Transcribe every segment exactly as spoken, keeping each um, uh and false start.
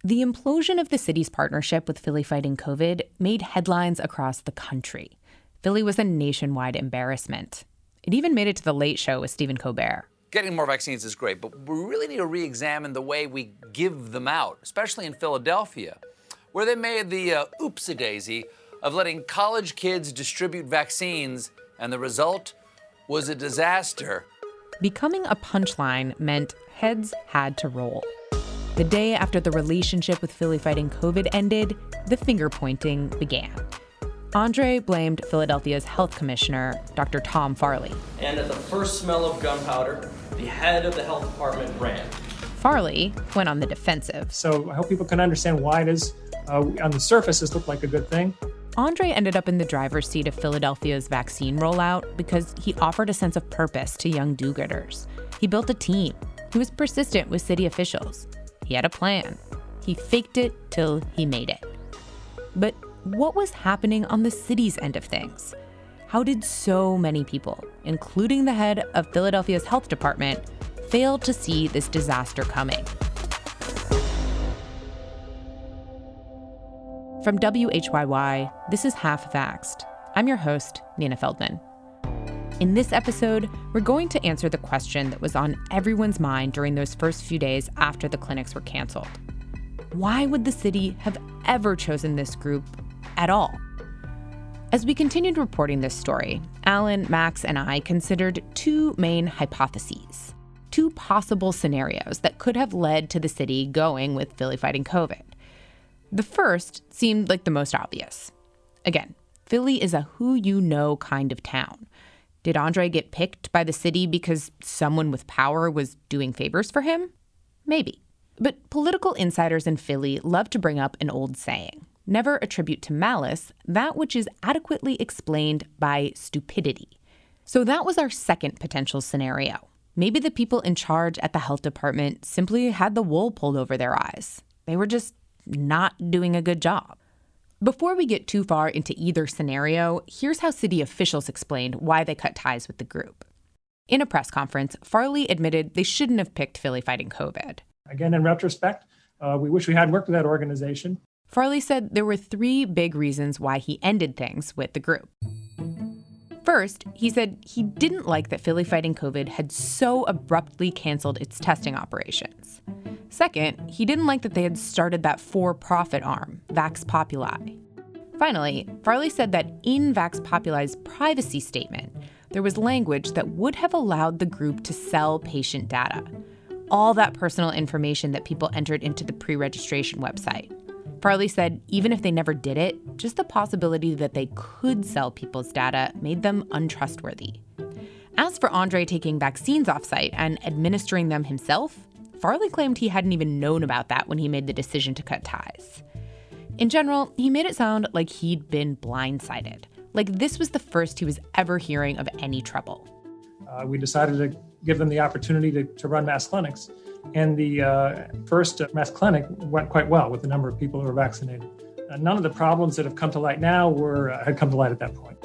The implosion of the city's partnership with Philly Fighting COVID made headlines across the country. Philly was a nationwide embarrassment. It even made it to The Late Show with Stephen Colbert. Getting more vaccines is great, but we really need to re-examine the way we give them out, especially in Philadelphia, where they made the uh, oopsie-daisy of letting college kids distribute vaccines, and the result was a disaster. Becoming a punchline meant heads had to roll. The day after the relationship with Philly Fighting COVID ended, the finger-pointing began. Andre blamed Philadelphia's health commissioner, Doctor Tom Farley. And at the first smell of gunpowder, the head of the health department ran. Farley went on the defensive. So I hope people can understand why it is, uh, on the surface, this looked like a good thing. Andre ended up in the driver's seat of Philadelphia's vaccine rollout because he offered a sense of purpose to young do-gooders. He built a team. He was persistent with city officials. He had a plan. He faked it till he made it. But what was happening on the city's end of things? How did so many people, including the head of Philadelphia's health department, fail to see this disaster coming? From W H Y Y, this is Half Vaxxed. I'm your host, Nina Feldman. In this episode, we're going to answer the question that was on everyone's mind during those first few days after the clinics were canceled. Why would the city have ever chosen this group at all? As we continued reporting this story, Alan, Max, and I considered two main hypotheses, two possible scenarios that could have led to the city going with Philly Fighting COVID. The first seemed like the most obvious. Again, Philly is a who-you-know kind of town. Did Andre get picked by the city because someone with power was doing favors for him? Maybe. But political insiders in Philly love to bring up an old saying: never attribute to malice that which is adequately explained by stupidity. So that was our second potential scenario. Maybe the people in charge at the health department simply had the wool pulled over their eyes. They were just not doing a good job. Before we get too far into either scenario, here's how city officials explained why they cut ties with the group. In a press conference, Farley admitted they shouldn't have picked Philly Fighting COVID. Again, in retrospect, uh, we wish we had worked with that organization. Farley said there were three big reasons why he ended things with the group. First, he said he didn't like that Philly Fighting COVID had so abruptly canceled its testing operations. Second, he didn't like that they had started that for-profit arm, Vax Populi. Finally, Farley said that in Vax Populi's privacy statement, there was language that would have allowed the group to sell patient data, all that personal information that people entered into the pre-registration website. Farley said even if they never did it, just the possibility that they could sell people's data made them untrustworthy. As for Andre taking vaccines off-site and administering them himself, Farley claimed he hadn't even known about that when he made the decision to cut ties. In general, he made it sound like he'd been blindsided, like this was the first he was ever hearing of any trouble. Uh, we decided to give them the opportunity to, to run mass clinics. And the uh, first mass clinic went quite well with the number of people who were vaccinated. Uh, none of the problems that have come to light now were uh, had come to light at that point.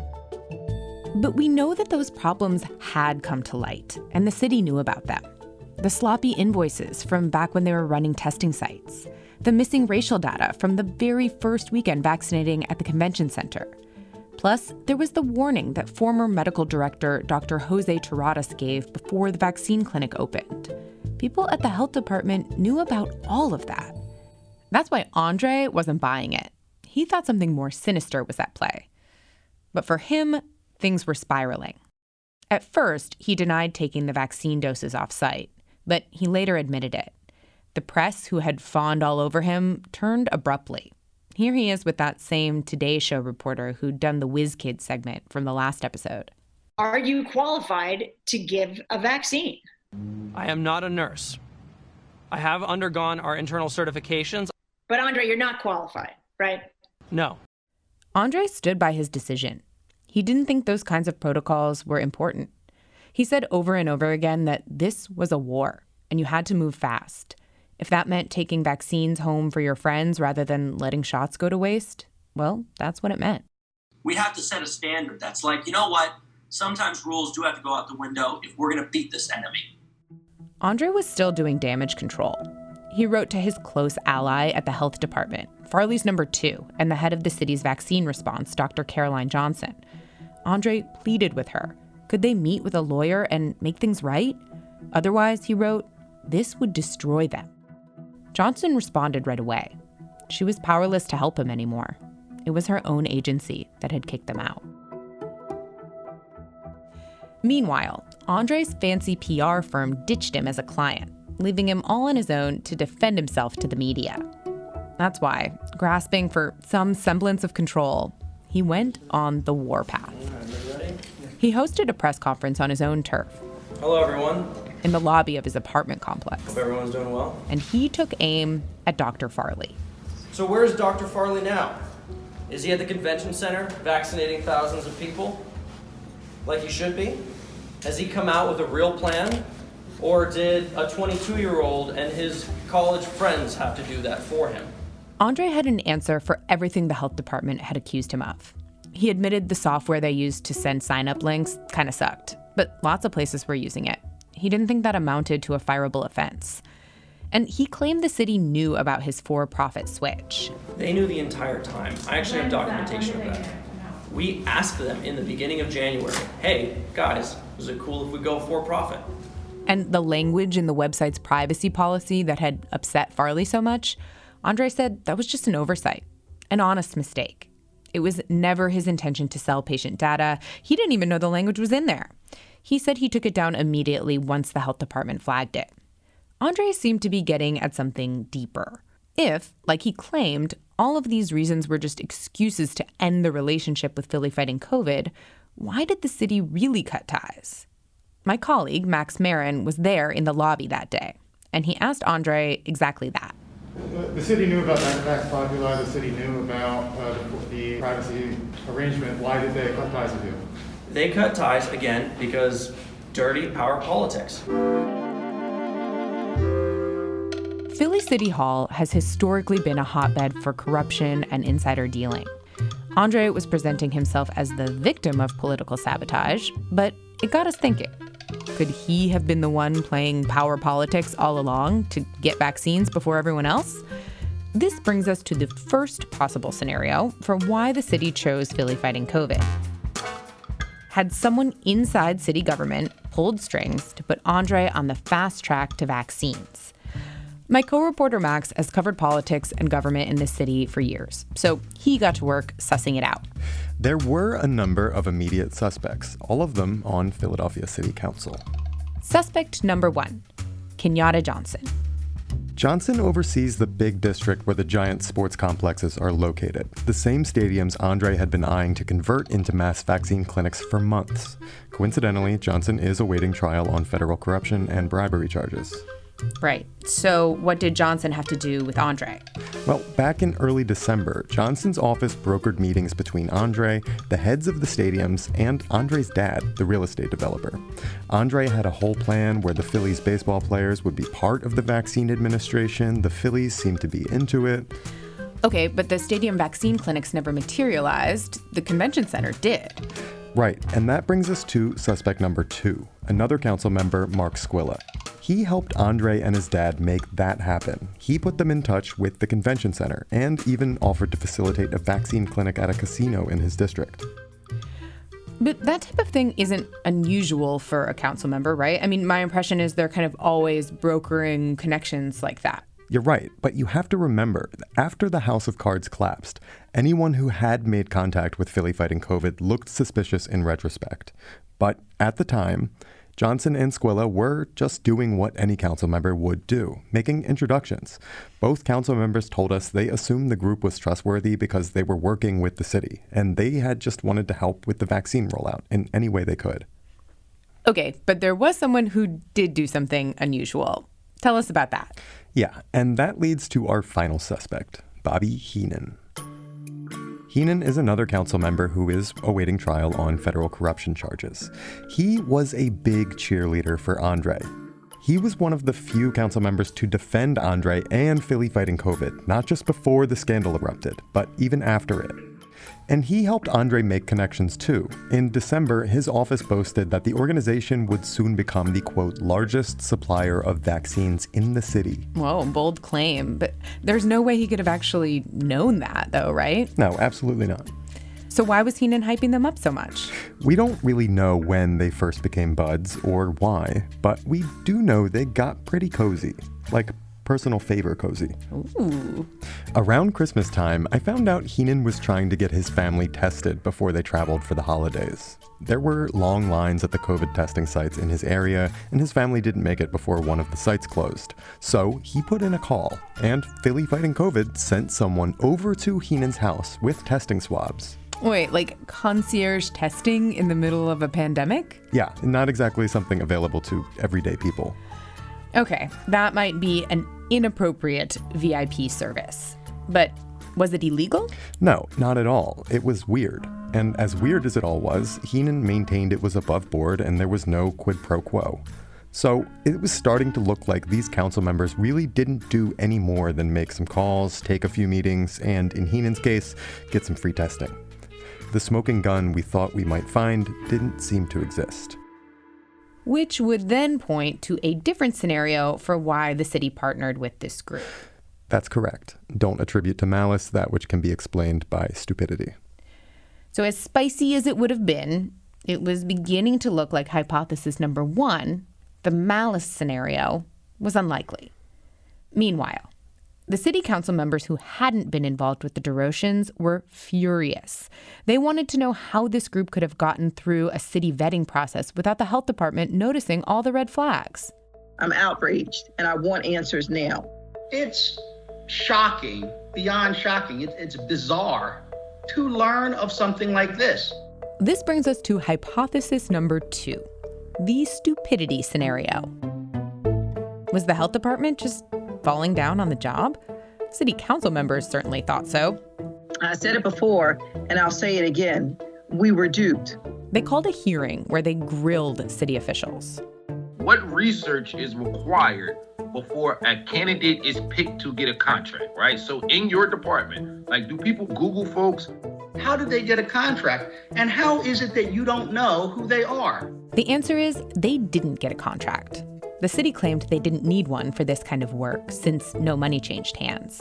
But we know that those problems had come to light, and the city knew about them. The sloppy invoices from back when they were running testing sites, the missing racial data from the very first weekend vaccinating at the convention center. Plus, there was the warning that former medical director Doctor Jose Terradas gave before the vaccine clinic opened. People at the health department knew about all of that. That's why Andre wasn't buying it. He thought something more sinister was at play. But for him, things were spiraling. At first, he denied taking the vaccine doses off-site, but he later admitted it. The press, who had fawned all over him, turned abruptly. Here he is with that same Today Show reporter who'd done the Whiz Kids segment from the last episode. Are you qualified to give a vaccine? I am not a nurse. I have undergone our internal certifications. But Andre, you're not qualified, right? No. Andre stood by his decision. He didn't think those kinds of protocols were important. He said over and over again that this was a war, and you had to move fast. If that meant taking vaccines home for your friends rather than letting shots go to waste, well, that's what it meant. We have to set a standard that's like, you know what? Sometimes rules do have to go out the window if we're going to beat this enemy. Andre was still doing damage control. he wrote to his close ally at the health department, Farley's number two, and the head of the city's vaccine response, Doctor Caroline Johnson. Andre pleaded with her. Could they meet with a lawyer and make things right? Otherwise, he wrote, this would destroy them. Johnson responded right away. She was powerless to help him anymore. It was her own agency that had kicked them out. Meanwhile, Andre's fancy P R firm ditched him as a client, leaving him all on his own to defend himself to the media. That's why, grasping for some semblance of control, he went on the warpath. He hosted a press conference on his own turf. Hello, everyone. In the lobby of his apartment complex. Hope everyone's doing well. And he took aim at Doctor Farley. So where's Doctor Farley now? Is he at the convention center vaccinating thousands of people? Like he should be? Has he come out with a real plan? Or did a twenty-two-year-old and his college friends have to do that for him? Andre had an answer for everything the health department had accused him of. He admitted the software they used to send sign-up links kind of sucked, but lots of places were using it. He didn't think that amounted to a fireable offense. And he claimed the city knew about his for-profit switch. They knew the entire time. I actually have documentation of that. We asked them in the beginning of January, hey, guys, is it cool if we go for-profit? And the language in the website's privacy policy that had upset Farley so much, Andre said that was just an oversight, an honest mistake. It was never his intention to sell patient data. He didn't even know the language was in there. He said he took it down immediately once the health department flagged it. Andre seemed to be getting at something deeper. If, like he claimed, all of these reasons were just excuses to end the relationship with Philly fighting COVID, why did the city really cut ties? My colleague, Max Marin, was there in the lobby that day, and he asked Andre exactly that. The city knew about Vax Populi, the city knew about uh, the privacy arrangement. Why did they cut ties with you? They cut ties, again, because dirty power politics. Philly City Hall has historically been a hotbed for corruption and insider dealing. Andre was presenting himself as the victim of political sabotage, but it got us thinking. Could he have been the one playing power politics all along to get vaccines before everyone else? This brings us to the first possible scenario for why the city chose Philly fighting COVID. Had someone inside city government pulled strings to put Andre on the fast track to vaccines? My co-reporter Max has covered politics and government in this city for years, so he got to work sussing it out. There were a number of immediate suspects, all of them on Philadelphia City Council. Suspect number one, Kenyatta Johnson. Johnson oversees the big district where the giant sports complexes are located, the same stadiums Andre had been eyeing to convert into mass vaccine clinics for months. Coincidentally, Johnson is awaiting trial on federal corruption and bribery charges. Right. So what did Johnson have to do with Andre? Well, back in early December, Johnson's office brokered meetings between Andre, the heads of the stadiums, and Andre's dad, the real estate developer. Andre had a whole plan where the Phillies baseball players would be part of the vaccine administration. The Phillies seemed to be into it. Okay, but the stadium vaccine clinics never materialized. The convention center did. Right, and that brings us to suspect number two, another council member, Mark Squilla. He helped Andre and his dad make that happen. He put them in touch with the convention center and even offered to facilitate a vaccine clinic at a casino in his district. But that type of thing isn't unusual for a council member, right? I mean, my impression is they're kind of always brokering connections like that. You're right, but you have to remember, after the House of Cards collapsed, anyone who had made contact with Philly fighting COVID looked suspicious in retrospect. But at the time, Johnson and Squilla were just doing what any council member would do, making introductions. Both council members told us they assumed the group was trustworthy because they were working with the city, and they had just wanted to help with the vaccine rollout in any way they could. Okay, but there was someone who did do something unusual. Tell us about that. Yeah, and that leads to our final suspect, Bobby Heenan. Heenan is another council member who is awaiting trial on federal corruption charges. He was a big cheerleader for Andre. He was one of the few council members to defend Andre and Philly fighting COVID, not just before the scandal erupted, but even after it. And he helped Andre make connections too. In December, his office boasted that the organization would soon become the, quote, largest supplier of vaccines in the city. Whoa, bold claim. But there's no way he could have actually known that, though, right? No, absolutely not. So why was Heenan hyping them up so much? We don't really know when they first became buds or why, but we do know they got pretty cozy, like personal favor cozy. Ooh. Around Christmas time, I found out Heenan was trying to get his family tested before they traveled for the holidays. There were long lines at the COVID testing sites in his area, and his family didn't make it before one of the sites closed. So he put in a call, and Philly Fighting COVID sent someone over to Heenan's house with testing swabs. Wait, like concierge testing in the middle of a pandemic? Yeah, not exactly something available to everyday people. Okay, that might be an inappropriate V I P service. But was it illegal? No, not at all. It was weird. And as weird as it all was, Heenan maintained it was above board and there was no quid pro quo. So it was starting to look like these council members really didn't do any more than make some calls, take a few meetings, and in Heenan's case, get some free testing. The smoking gun we thought we might find didn't seem to exist. Which would then point to a different scenario for why the city partnered with this group. That's correct. Don't attribute to malice that which can be explained by stupidity. So as spicy as it would have been, it was beginning to look like hypothesis number one, the malice scenario, was unlikely. Meanwhile, the city council members who hadn't been involved with the DeRochans were furious. They wanted to know how this group could have gotten through a city vetting process without the health department noticing all the red flags. I'm outraged, and I want answers now. It's shocking, beyond shocking. It's, it's bizarre to learn of something like this. This brings us to hypothesis number two, the stupidity scenario. Was the health department just falling down on the job? City council members certainly thought so. I said it before, and I'll say it again. We were duped. They called a hearing where they grilled city officials. What research is required before a candidate is picked to get a contract, right? So in your department, like, do people Google folks? How did they get a contract? And how is it that you don't know who they are? The answer is they didn't get a contract. The city claimed they didn't need one for this kind of work since no money changed hands.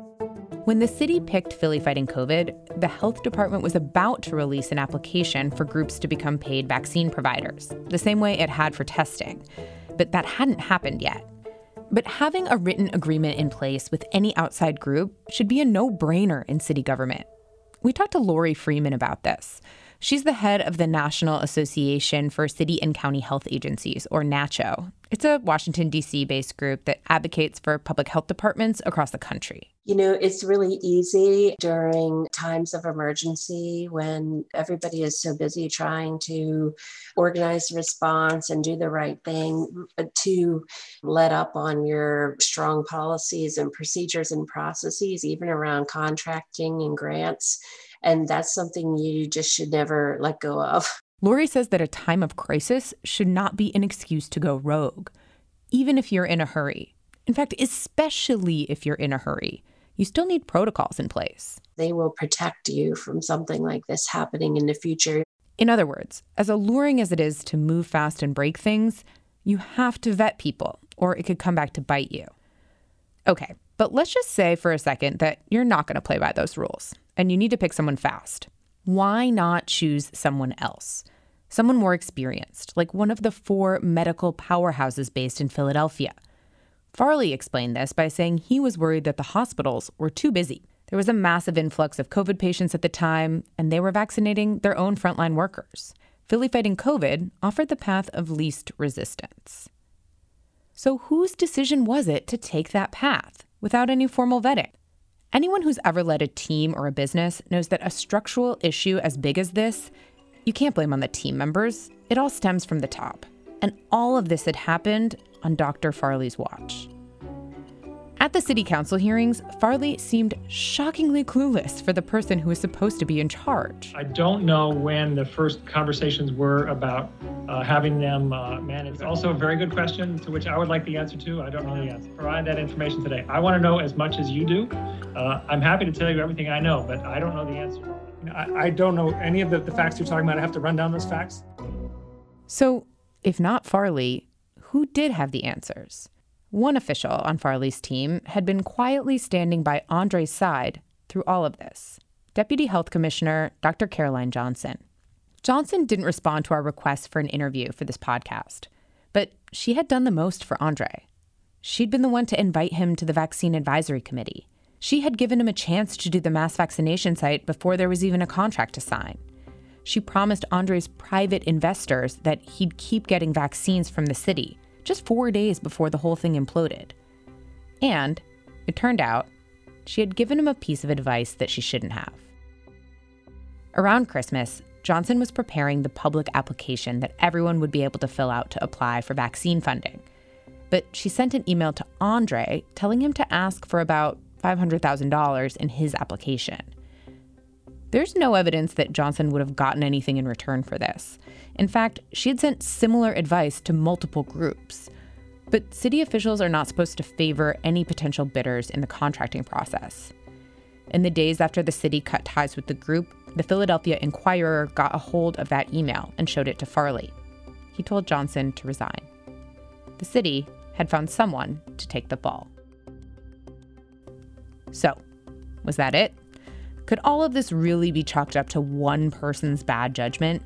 When the city picked Philly Fighting COVID, the health department was about to release an application for groups to become paid vaccine providers, the same way it had for testing. But that hadn't happened yet. But having a written agreement in place with any outside group should be a no-brainer in city government. We talked to Lori Freeman about this. She's the head of the National Association for City and County Health Agencies, or NACCHO. It's a Washington, D C-based group that advocates for public health departments across the country. You know, it's really easy during times of emergency when everybody is so busy trying to organize the response and do the right thing to let up on your strong policies and procedures and processes, even around contracting and grants. And that's something you just should never let go of. Lori says that a time of crisis should not be an excuse to go rogue, even if you're in a hurry. In fact, especially if you're in a hurry, you still need protocols in place. They will protect you from something like this happening in the future. In other words, as alluring as it is to move fast and break things, you have to vet people, or it could come back to bite you. Okay, but let's just say for a second that you're not going to play by those rules, and you need to pick someone fast. Why not choose someone else? Someone more experienced, like one of the four medical powerhouses based in Philadelphia. Farley explained this by saying he was worried that the hospitals were too busy. There was a massive influx of COVID patients at the time, and they were vaccinating their own frontline workers. Philly Fighting COVID offered the path of least resistance. So whose decision was it to take that path without any formal vetting? Anyone who's ever led a team or a business knows that a structural issue as big as this, you can't blame on the team members. It all stems from the top. And all of this had happened on Doctor Farley's watch. At At the city council hearings, Farley seemed shockingly clueless for the person who was supposed to be in charge. I don't know when the first conversations were about uh, having them uh, manage. It's also a very good question to which I would like the answer to. I don't know the answer. Provide that information today. I want to know as much as you do. Uh, I'm happy to tell you everything I know, but I don't know the answer. You know, I, I don't know any of the, the facts you're talking about. I have to run down those facts. So, if not Farley, who did have the answers? One official on Farley's team had been quietly standing by Andre's side through all of this. Deputy Health Commissioner Doctor Caroline Johnson. Johnson didn't respond to our request for an interview for this podcast, but she had done the most for Andre. She'd been the one to invite him to the Vaccine Advisory Committee. She had given him a chance to do the mass vaccination site before there was even a contract to sign. She promised Andre's private investors that he'd keep getting vaccines from the city, just four days before the whole thing imploded. And it turned out she had given him a piece of advice that she shouldn't have. Around Christmas, Johnson was preparing the public application that everyone would be able to fill out to apply for vaccine funding. But she sent an email to Andre telling him to ask for about five hundred thousand dollars in his application. There's no evidence that Johnson would have gotten anything in return for this. In fact, she had sent similar advice to multiple groups. But city officials are not supposed to favor any potential bidders in the contracting process. In the days after the city cut ties with the group, the Philadelphia Inquirer got a hold of that email and showed it to Farley. He told Johnson to resign. The city had found someone to take the fall. So, was that it? Could all of this really be chalked up to one person's bad judgment?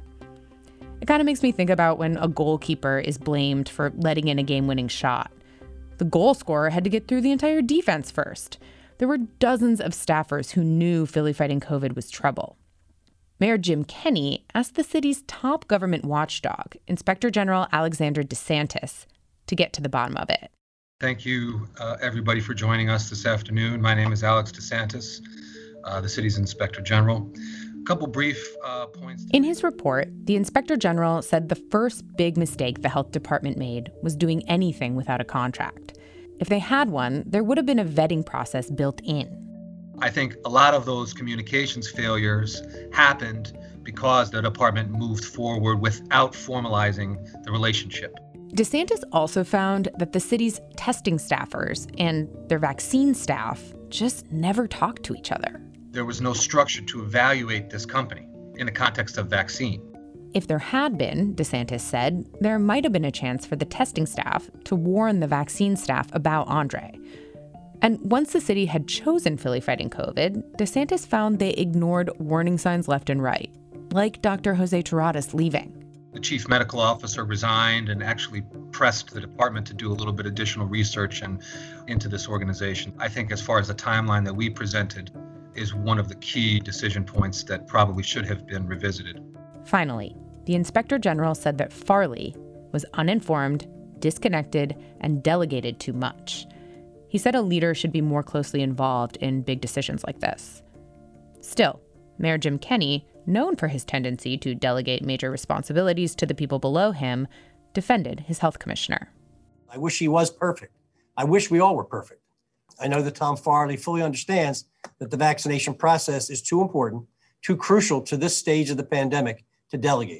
It kind of makes me think about when a goalkeeper is blamed for letting in a game-winning shot. The goal scorer had to get through the entire defense first. There were dozens of staffers who knew Philly Fighting COVID was trouble. Mayor Jim Kenney asked the city's top government watchdog, Inspector General Alexander DeSantis, to get to the bottom of it. Thank you, uh, everybody, for joining us this afternoon. My name is Alex DeSantis, uh, the city's Inspector General. A couple brief uh, points. In his report, the Inspector General said the first big mistake the health department made was doing anything without a contract. If they had one, there would have been a vetting process built in. I think a lot of those communications failures happened because the department moved forward without formalizing the relationship. DeSantis also found that the city's testing staffers and their vaccine staff just never talked to each other. There was no structure to evaluate this company in the context of vaccine. If there had been, DeSantis said, there might have been a chance for the testing staff to warn the vaccine staff about Andre. And once the city had chosen Philly Fighting COVID, DeSantis found they ignored warning signs left and right, like Doctor Jose Terradas leaving. The chief medical officer resigned and actually pressed the department to do a little bit additional research and into this organization. I think as far as the timeline that we presented is one of the key decision points that probably should have been revisited. Finally, the Inspector General said that Farley was uninformed, disconnected, and delegated too much. He said a leader should be more closely involved in big decisions like this. Still, Mayor Jim Kenney, known for his tendency to delegate major responsibilities to the people below him, defended his health commissioner. I wish he was perfect. I wish we all were perfect. I know that Tom Farley fully understands that the vaccination process is too important, too crucial to this stage of the pandemic to delegate.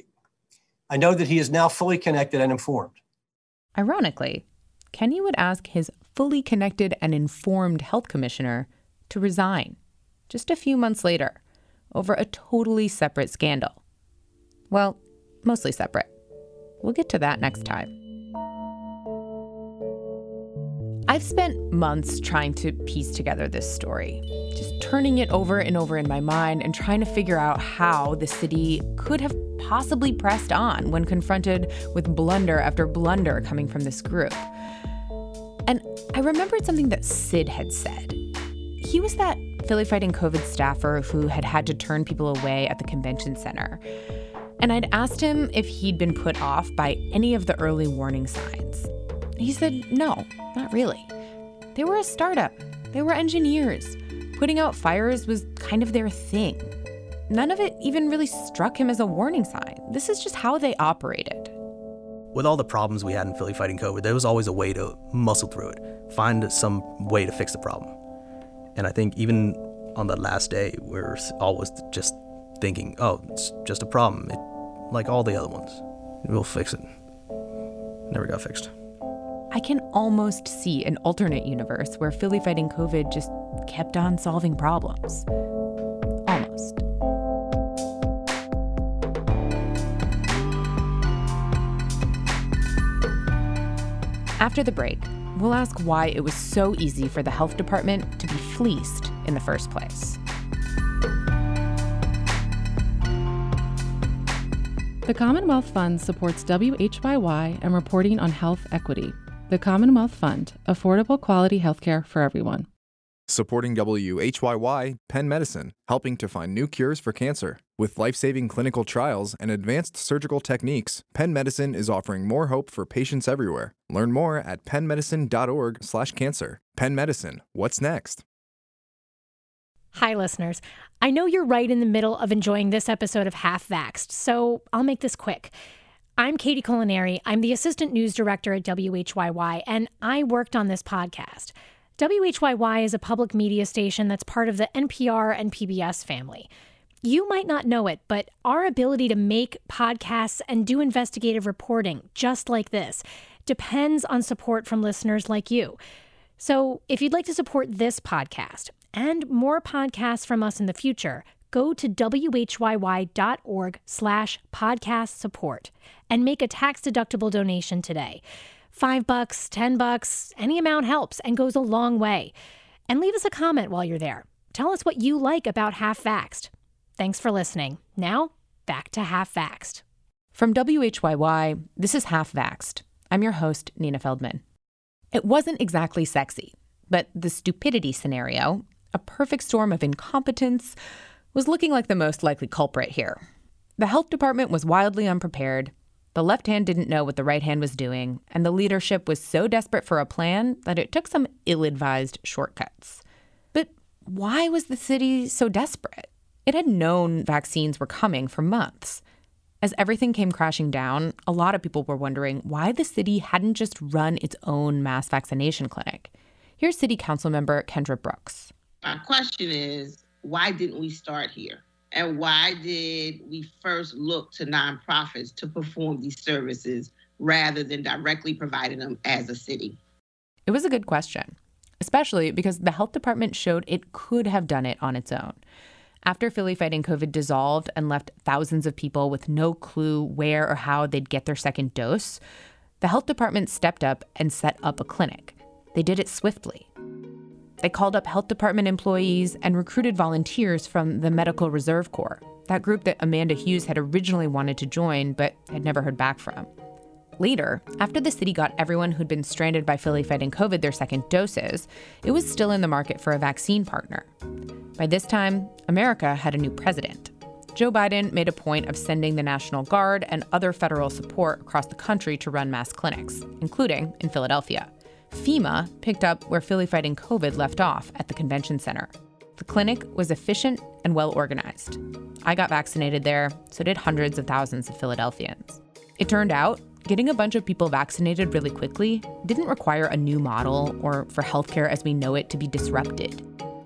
I know that he is now fully connected and informed. Ironically, Kenney would ask his fully connected and informed health commissioner to resign just a few months later over a totally separate scandal. Well, mostly separate. We'll get to that next time. I've spent months trying to piece together this story, just turning it over and over in my mind and trying to figure out how the city could have possibly pressed on when confronted with blunder after blunder coming from this group. And I remembered something that Sid had said. He was that Philly Fighting COVID staffer who had had to turn people away at the convention center. And I'd asked him if he'd been put off by any of the early warning signs. He said, no, not really. They were a startup. They were engineers. Putting out fires was kind of their thing. None of it even really struck him as a warning sign. This is just how they operated. With all the problems we had in Philly fighting COVID, there was always a way to muscle through it, find some way to fix the problem. And I think even on the last day, we're always just thinking, oh, it's just a problem, it, like all the other ones. We'll fix it. Never got fixed. I can almost see an alternate universe where Philly fighting COVID just kept on solving problems. Almost. After the break, we'll ask why it was so easy for the health department to be fleeced in the first place. The Commonwealth Fund supports W H Y Y and reporting on health equity. The Commonwealth Fund, affordable quality healthcare for everyone. Supporting W H Y Y, Penn Medicine, helping to find new cures for cancer. With life-saving clinical trials and advanced surgical techniques, Penn Medicine is offering more hope for patients everywhere. Learn more at pennmedicine.org slash cancer. Penn Medicine, what's next? Hi, listeners. I know you're right in the middle of enjoying this episode of Half Vaxxed, so I'll make this quick. I'm Katie Culinary. I'm the Assistant News Director at W H Y Y, and I worked on this podcast. W H Y Y is a public media station that's part of the N P R and P B S family. You might not know it, but our ability to make podcasts and do investigative reporting just like this depends on support from listeners like you. So if you'd like to support this podcast and more podcasts from us in the future, go to whyy.org slash podcast support and make a tax-deductible donation today. Five bucks, ten bucks, any amount helps and goes a long way. And leave us a comment while you're there. Tell us what you like about Half Vaxxed. Thanks for listening. Now, back to Half Vaxxed. From W H Y Y, this is Half Vaxxed. I'm your host, Nina Feldman. It wasn't exactly sexy, but the stupidity scenario, a perfect storm of incompetence, was looking like the most likely culprit here. The health department was wildly unprepared. The left hand didn't know what the right hand was doing, and the leadership was so desperate for a plan that it took some ill-advised shortcuts. But why was the city so desperate? It had known vaccines were coming for months. As everything came crashing down, a lot of people were wondering why the city hadn't just run its own mass vaccination clinic. Here's City Council member Kendra Brooks. My question is, why didn't we start here? And why did we first look to nonprofits to perform these services rather than directly providing them as a city? It was a good question, especially because the health department showed it could have done it on its own. After Philly fighting COVID dissolved and left thousands of people with no clue where or how they'd get their second dose, the health department stepped up and set up a clinic. They did it swiftly. They called up health department employees and recruited volunteers from the Medical Reserve Corps, that group that Amanda Hughes had originally wanted to join but had never heard back from. Later, after the city got everyone who'd been stranded by Philly fighting COVID their second doses, it was still in the market for a vaccine partner. By this time, America had a new president. Joe Biden made a point of sending the National Guard and other federal support across the country to run mass clinics, including in Philadelphia. FEMA picked up where Philly fighting COVID left off at the convention center. The clinic was efficient and well organized. I got vaccinated there, so did hundreds of thousands of Philadelphians. It turned out, getting a bunch of people vaccinated really quickly didn't require a new model or for healthcare as we know it to be disrupted.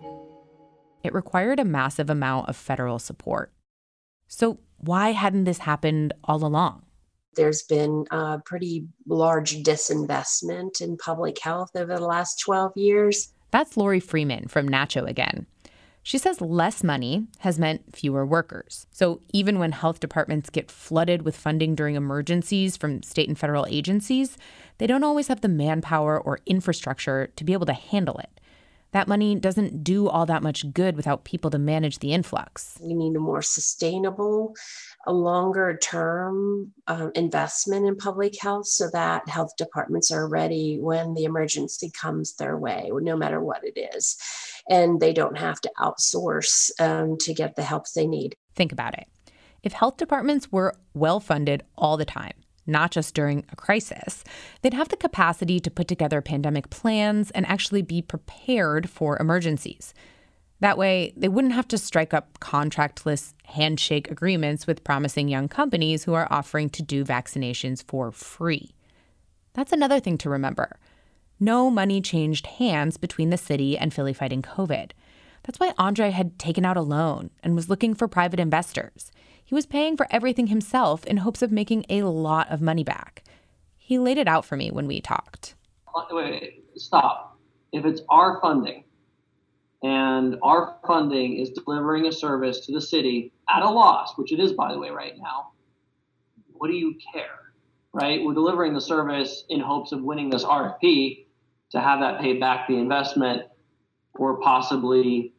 It required a massive amount of federal support. So why hadn't this happened all along? There's been a pretty large disinvestment in public health over the last twelve years. That's Lori Freeman from NACCHO again. She says less money has meant fewer workers. So even when health departments get flooded with funding during emergencies from state and federal agencies, they don't always have the manpower or infrastructure to be able to handle it. That money doesn't do all that much good without people to manage the influx. We need a more sustainable, a longer term uh, investment in public health so that health departments are ready when the emergency comes their way, no matter what it is. And they don't have to outsource um, to get the help they need. Think about it. If health departments were well-funded all the time, not just during a crisis, they'd have the capacity to put together pandemic plans and actually be prepared for emergencies. That way, they wouldn't have to strike up contractless handshake agreements with promising young companies who are offering to do vaccinations for free. That's another thing to remember. No money changed hands between the city and Philly Fighting COVID. That's why Andre had taken out a loan and was looking for private investors. He was paying for everything himself in hopes of making a lot of money back. He laid it out for me when we talked. Wait, wait, wait, stop. If it's our funding, and our funding is delivering a service to the city at a loss, which it is, by the way, right now, what do you care, right? We're delivering the service in hopes of winning this R F P to have that pay back the investment, or possibly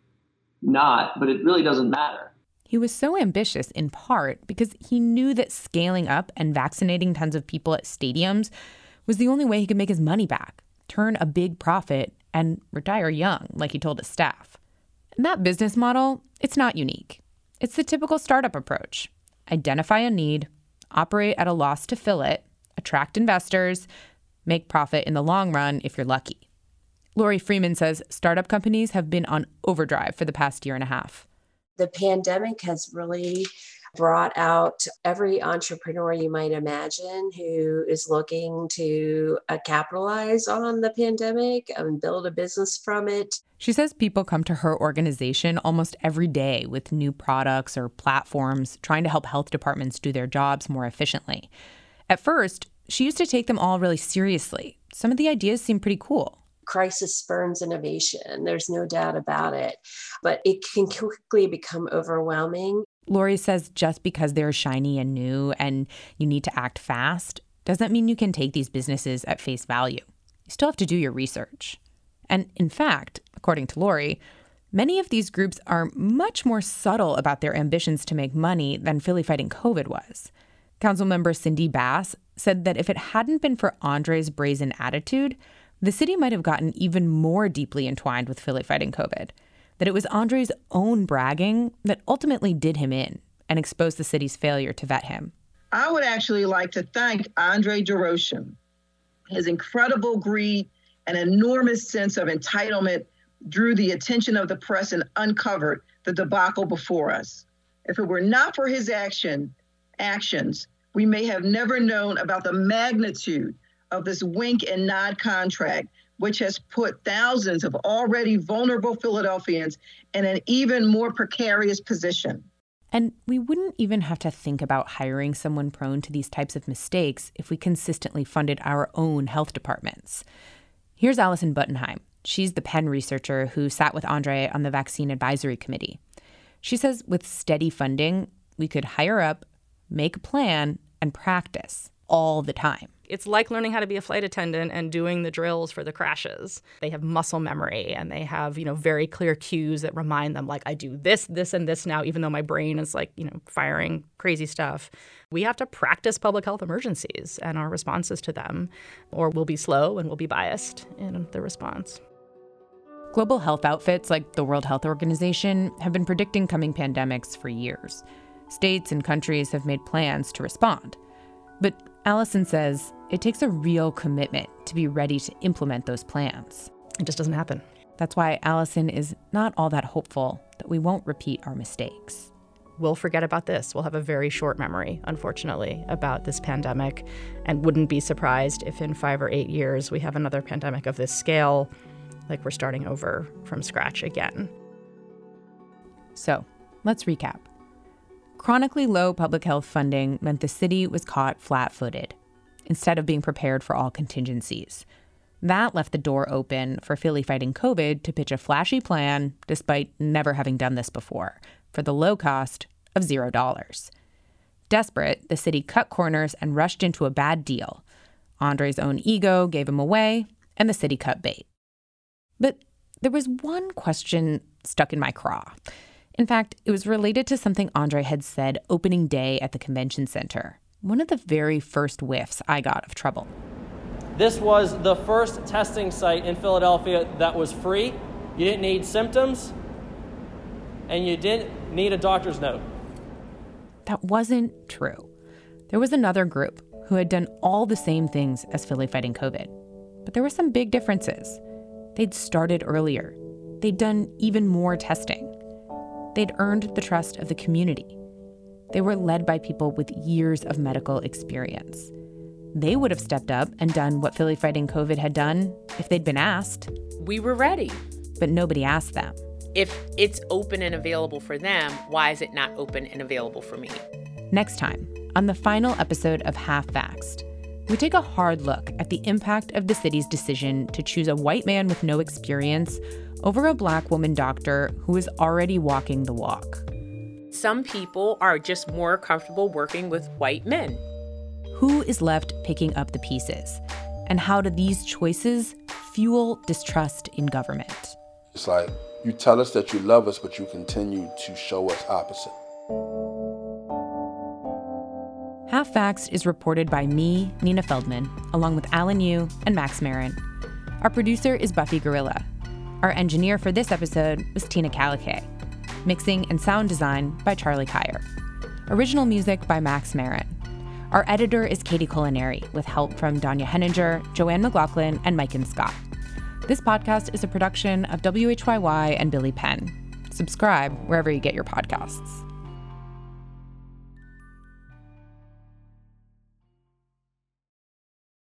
not, but it really doesn't matter. He was so ambitious in part because he knew that scaling up and vaccinating tons of people at stadiums was the only way he could make his money back, turn a big profit, and retire young, like he told his staff. And that business model, it's not unique. It's the typical startup approach. Identify a need, operate at a loss to fill it, attract investors, make profit in the long run if you're lucky. Lori Freeman says startup companies have been on overdrive for the past year and a half. The pandemic has really brought out every entrepreneur you might imagine who is looking to uh, capitalize on the pandemic and build a business from it. She says people come to her organization almost every day with new products or platforms trying to help health departments do their jobs more efficiently. At first, she used to take them all really seriously. Some of the ideas seemed pretty cool. Crisis spurns innovation. There's no doubt about it. But it can quickly become overwhelming. Lori says just because they're shiny and new and you need to act fast doesn't mean you can take these businesses at face value. You still have to do your research. And in fact, according to Lori, many of these groups are much more subtle about their ambitions to make money than Philly Fighting COVID was. Councilmember Cindy Bass said that if it hadn't been for Andre's brazen attitude, the city might have gotten even more deeply entwined with Philly Fighting COVID. That it was Andre's own bragging that ultimately did him in and exposed the city's failure to vet him. I would actually like to thank Andre Dorosham. His incredible greed and enormous sense of entitlement drew the attention of the press and uncovered the debacle before us. If it were not for his action, actions, we may have never known about the magnitude of this wink and nod contract, which has put thousands of already vulnerable Philadelphians in an even more precarious position. And we wouldn't even have to think about hiring someone prone to these types of mistakes if we consistently funded our own health departments. Here's Allison Buttenheim. She's the Penn researcher who sat with Andre on the Vaccine Advisory Committee. She says with steady funding, we could hire up, make a plan, and practice all the time. It's like learning how to be a flight attendant and doing the drills for the crashes. They have muscle memory and they have, you know, very clear cues that remind them, like, I do this, this, and this now, even though my brain is like, you know, firing crazy stuff. We have to practice public health emergencies and our responses to them, or we'll be slow and we'll be biased in the response. Global health outfits like the World Health Organization have been predicting coming pandemics for years. States and countries have made plans to respond. But Allison says it takes a real commitment to be ready to implement those plans. It just doesn't happen. That's why Allison is not all that hopeful that we won't repeat our mistakes. We'll forget about this. We'll have a very short memory, unfortunately, about this pandemic, and wouldn't be surprised if in five or eight years we have another pandemic of this scale, like we're starting over from scratch again. So let's recap. Chronically low public health funding meant the city was caught flat-footed instead of being prepared for all contingencies. That left the door open for Philly Fighting COVID to pitch a flashy plan, despite never having done this before, for the low cost of zero dollars. Desperate, the city cut corners and rushed into a bad deal. Andre's own ego gave him away, and the city cut bait. But there was one question stuck in my craw. In fact, it was related to something Andre had said opening day at the convention center, one of the very first whiffs I got of trouble. This was the first testing site in Philadelphia that was free. You didn't need symptoms, and you didn't need a doctor's note. That wasn't true. There was another group who had done all the same things as Philly Fighting COVID, but there were some big differences. They'd started earlier. they'd done even more testing. They'd earned the trust of the community. They were led by people with years of medical experience. They would have stepped up and done what Philly Fighting COVID had done if they'd been asked. We were ready. But nobody asked them. If it's open and available for them, why is it not open and available for me? Next time, on the final episode of Half Vaxxed, we take a hard look at the impact of the city's decision to choose a white man with no experience over a black woman doctor who is already walking the walk. Some people are just more comfortable working with white men. Who is left picking up the pieces? And how do these choices fuel distrust in government? It's like, you tell us that you love us, but you continue to show us opposite. Half Vaxxed is reported by me, Nina Feldman, along with Alan Yu and Max Marin. Our producer is Buffy Gorilla. Our engineer for this episode was Tina Calikay. Mixing and sound design by Charlie Kyer. Original music by Max Marin. Our editor is Katie Culinary, with help from Danya Henninger, Joanne McLaughlin, and Mike Scott. This podcast is a production of W H Y Y and Billy Penn. Subscribe wherever you get your podcasts.